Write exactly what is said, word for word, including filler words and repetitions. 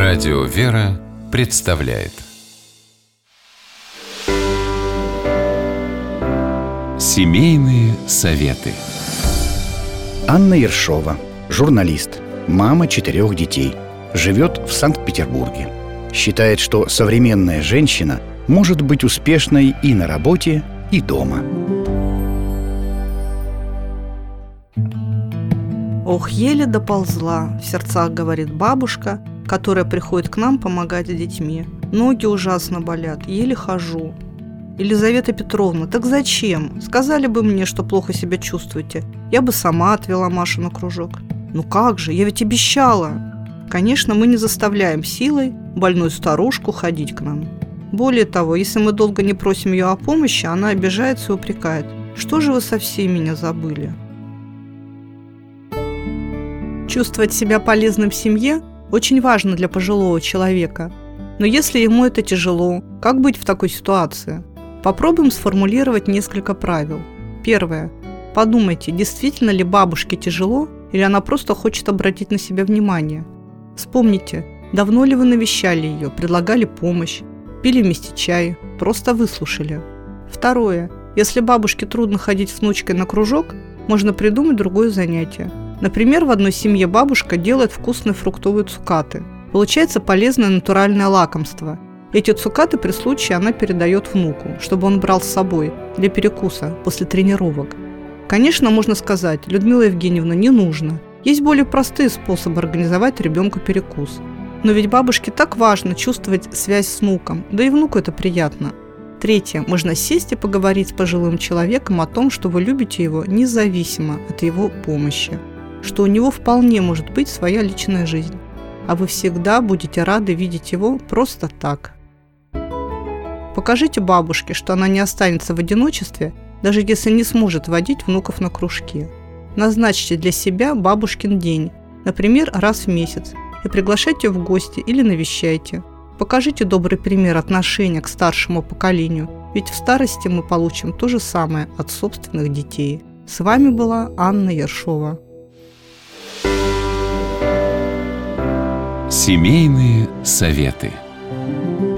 Радио «Вера» представляет Семейные советы. Анна Ершова, журналист, мама четырех детей, живет в Санкт-Петербурге. Считает, что современная женщина может быть успешной и на работе, и дома. «Ох, еле доползла», — в сердцах говорит бабушка, которая приходит к нам помогать с детьми. «Ноги ужасно болят, еле хожу». Елизавета Петровна, так зачем? Сказали бы мне, что плохо себя чувствуете. Я бы сама отвела Машу на кружок. Ну как же, я ведь обещала. Конечно, мы не заставляем силой больную старушку ходить к нам. Более того, если мы долго не просим ее о помощи, она обижается и упрекает. Что же вы совсем меня забыли? Чувствовать себя полезным в семье очень важно для пожилого человека. Но если ему это тяжело, как быть в такой ситуации? Попробуем сформулировать несколько правил. Первое. Подумайте, действительно ли бабушке тяжело, или она просто хочет обратить на себя внимание. Вспомните, давно ли вы навещали ее, предлагали помощь, пили вместе чай, просто выслушали. Второе. Если бабушке трудно ходить с внучкой на кружок, можно придумать другое занятие. Например, в одной семье бабушка делает вкусные фруктовые цукаты. Получается полезное натуральное лакомство. Эти цукаты при случае она передает внуку, чтобы он брал с собой для перекуса после тренировок. Конечно, можно сказать: Людмила Евгеньевна, не нужно. Есть более простые способы организовать ребенку перекус. Но ведь бабушке так важно чувствовать связь с внуком, да и внуку это приятно. Третье. Можно сесть и поговорить с пожилым человеком о том, что вы любите его независимо от его помощи, что у него вполне может быть своя личная жизнь, а вы всегда будете рады видеть его просто так. Покажите бабушке, что она не останется в одиночестве, даже если не сможет водить внуков на кружки. Назначьте для себя бабушкин день, например, раз в месяц, и приглашайте в гости или навещайте. Покажите добрый пример отношения к старшему поколению, ведь в старости мы получим то же самое от собственных детей. С вами была Анна Ершова. Семейные советы.